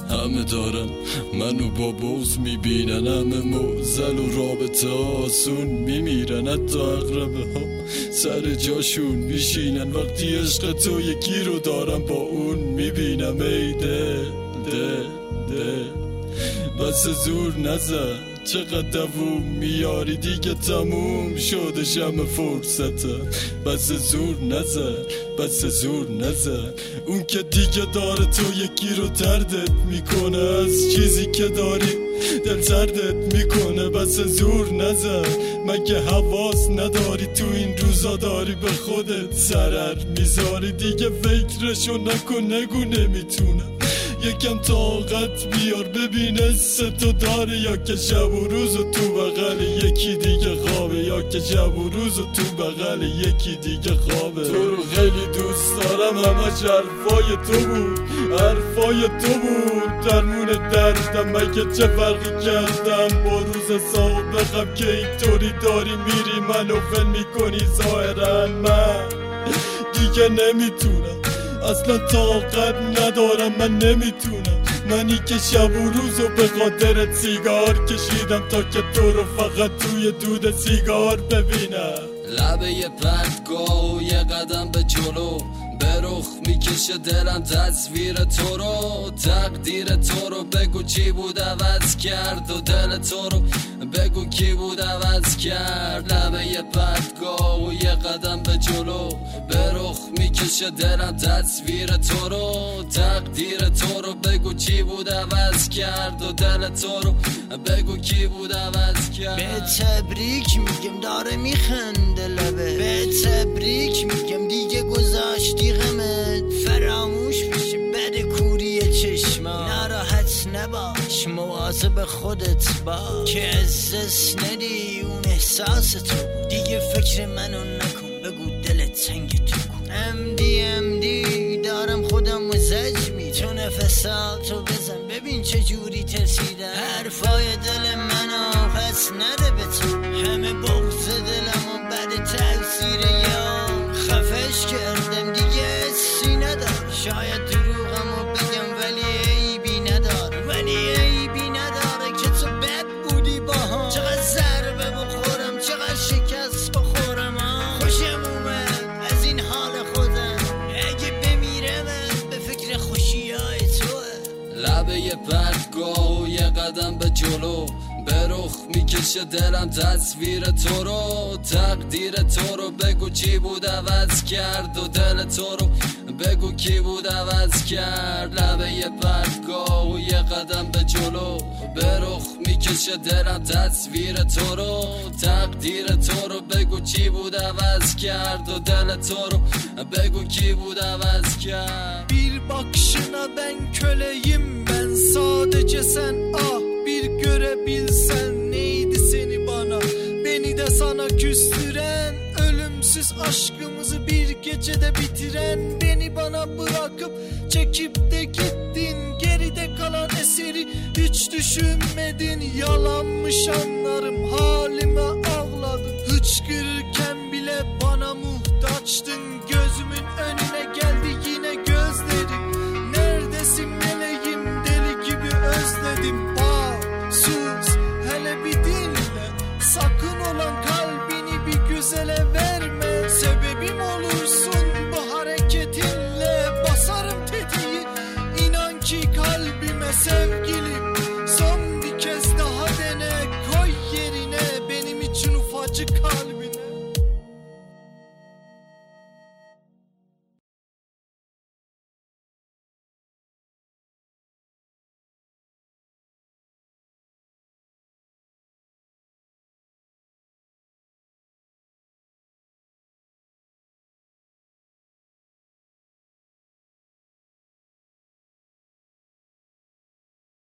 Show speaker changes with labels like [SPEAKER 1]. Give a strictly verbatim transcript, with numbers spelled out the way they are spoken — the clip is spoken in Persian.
[SPEAKER 1] همه دارن منو با بغض میبینن، همه موزل و رابطه آسون میمیرن، حتی اقربه ها سر جاشون میشینن وقتی عشق تو یکی رو دارم با اون میبینم. ای دل دل دل بس زور نزن، چقدر دووم میاری دیگه تموم شده شم فرصته. بس زور نزن بس زور نزن، اون که دیگه داره تو یکی رو تردت میکنه، از چیزی که داری دل سردت میکنه. بس زور نزن، مگه حواس نداری تو این روزا داری به خودت ضرر میذاری؟ دیگه فکرشو نکن، نگو نمیتونم. یکم طاقت بیار ببین استو داره، یا که شب و روز و تو بغل یکی دیگه خوابه، یا که شب و روز و تو بغل یکی دیگه خوابه. تو رو خیلی دوست دارم، همش حرفای تو بود، حرفای تو بود درمون دردم. مگه چه فرقی کردم با روز سابقم که اینطوری داری میری منو فل میکنی؟ ظاهرا من دیگه نمیتونم، اصلا طاقت ندارم، من نمیتونم. منی که شب و روزو به خاطرت سیگار کشیدم تا که تو رو فقط توی دود سیگار ببینم.
[SPEAKER 2] لبه یه پرتگاه و یه قدم به جلو، به رخ میکشه دلم تصویر تو رو. تقدیر تو رو بگو چی بود عوض کرد، و دل تو رو بگو کی بود عوض کرد. لبه یه پرتگاه و یه قدم به جلو، به رخ میکشه دلم تصویر تو رو. تقدیر تو رو بگو چی بود عوض کرد، و دل تو رو بگو کی بود عوض کرد.
[SPEAKER 3] به تبریک میگم داره میخنده لبه، به تبریک میگم دیگه گذاشتی غمت، فراموش میشه بد کوری چشما. ناراحت نباش مواظب خودت با، که از دست ندی اون احساس تو. دیگه فکر منو نکن، بگو دلت تنگ تو کن. امدی امدی دارم خودم مزج می، تو نفساتو بزن ببین چه جوری ترسیدم. حرفای دل منو پس نده به تو، همه بغض دلمو بعد تاثیر یا خفش کردم دیگه سی ندار. شاید دروغمو بگم ولی عیبی نداره، ولی عیبی نداره که تو بد بودی با هم. چقدر ضربه بخورم، چقدر شکست بخورم، خوشم اومد از این حال خودم. اگه بمیرم به فکر خوشیای توه.
[SPEAKER 2] لبه یه پرتگاه و یه قدم به جلو، به رخ میکشه دلم تصویر تو رو. تقدیر تو رو بگو چی بود عوض کرد، و دل تو رو بگو کی بود عوض کرد. لبه یه پرتگاه و یه قدم به جلو، به رخ میکشه دلم تصویر تو رو. تقدیر تو رو بگو چی بود عوض کرد، و dele toro Begu ki bu da vazkar.
[SPEAKER 4] Bir bakışına ben köleyim, ben sadece sen. Ah bir görebilsen neydi seni bana, beni de sana küstüren, ölümsüz aşkımızı bir gecede bitiren. Beni bana bırakıp çekip de gittin, geride kalan eseri hiç düşünmedin. Yalanmış anlarım, halime ağladın, hıçkırırken bile bana muhtaçtın. Gözümün önüne geldi yine gözlerin, neredesin meleğim, deli gibi özledim. Bak sus hele bir dinle, sakın olan kalbini bir güzele verme. Sebebim olursun bu hareketinle, basarım tetiği inan ki kalbime sevgilim.